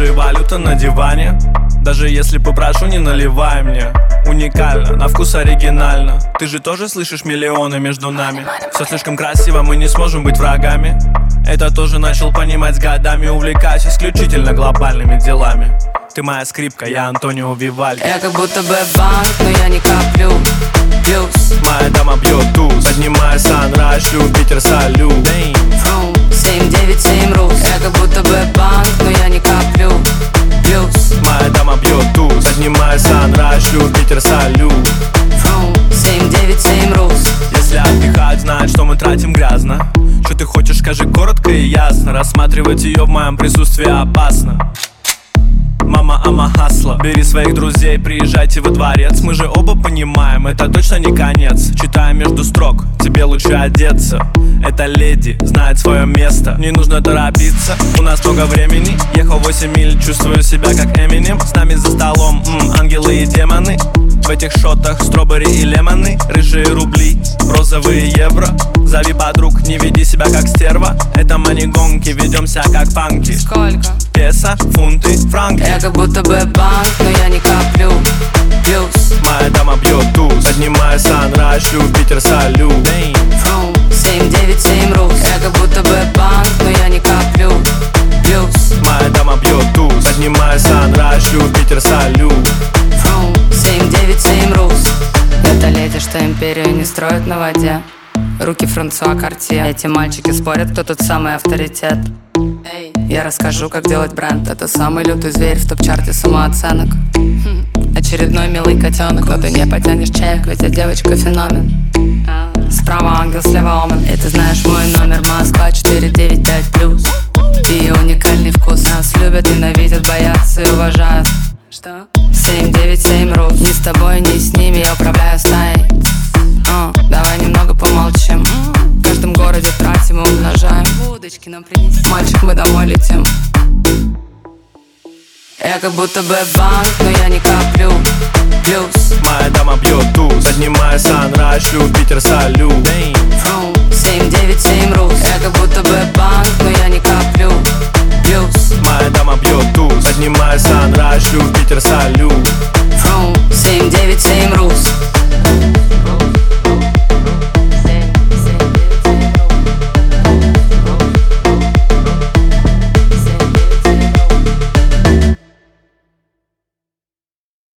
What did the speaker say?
же и валюта на диване. Даже если попрошу, не наливай мне. Уникально, на вкус оригинально. Ты же тоже слышишь миллионы между нами. Все слишком красиво, мы не сможем быть врагами. Это тоже начал понимать с годами. Увлекаюсь исключительно глобальными делами. Ты моя скрипка, я Антонио Вивальди. Я как будто бы банк, но я не коплю плюс. Моя дама бьет туз. Поднимаю санрайз, Юпитер, салют. 797 рус. Я как будто бы банк, но я не коплю плюс. Моя дама бьет туз. Поднимаю санрайз, Юпитер, салют. 797 рус. Если отдыхать, знать, что мы тратим грязно. Что ты хочешь, скажи коротко и ясно. Рассматривать ее в моем присутствии опасно. Мама, ама хасла. Бери своих друзей, приезжайте во дворец. Мы же оба понимаем, это точно не конец. Читаем между строк, тебе лучше одеться. Эта леди знает свое место. Не нужно торопиться, у нас много времени. Ехал 8 миль, чувствую себя как Эминем. С нами за столом ангелы и демоны. В этих шотах стробери и лемоны. Рыжие рубли, розовые евро. Зови подруг, не веди себя как стерва. Это мани-гонки, ведемся как панки. Сколько? Песо, фунты, франки. Я как будто бы банк, но я не коплю плюс. Моя дама бьет туз. Поднимаю санрайз, Юпитер, салют. 797 рус. Я как будто бы банк, но я не коплю плюс. Моя дама бьет туз. Поднимаю санрайз, Юпитер, салют. 797 рус. Это леди, что империю не строит на воде. Руки Франсуа Картье. Эти мальчики спорят, кто тут самый авторитет. Я расскажу, как делать бренд. Это самый лютый зверь в топ-чарте самооценок. Очередной милый котенок, но ты не потянешь чек, ведь я девочка феномен. Справа ангел, слева омен. И ты знаешь мой номер, Москва 495+. И уникальный вкус. Нас любят, ненавидят, боятся и уважают. Что? 797 рус. Ни с тобой, ни с ними я управляю стаей. Давай немного помолчим. В каждом городе тратим и умножаем. Удочки нам принеси. Мальчик, мы домой летим. Я как будто бы банк, но я не коплю плюс. Моя дама бьет туз. Поднимаю санрайз, Юпитер, салют. 797 рус. Я как будто бы банк, но я не коплю плюс. Моя дама бьет туз. Поднимаю санрайз, Юпитер, салют.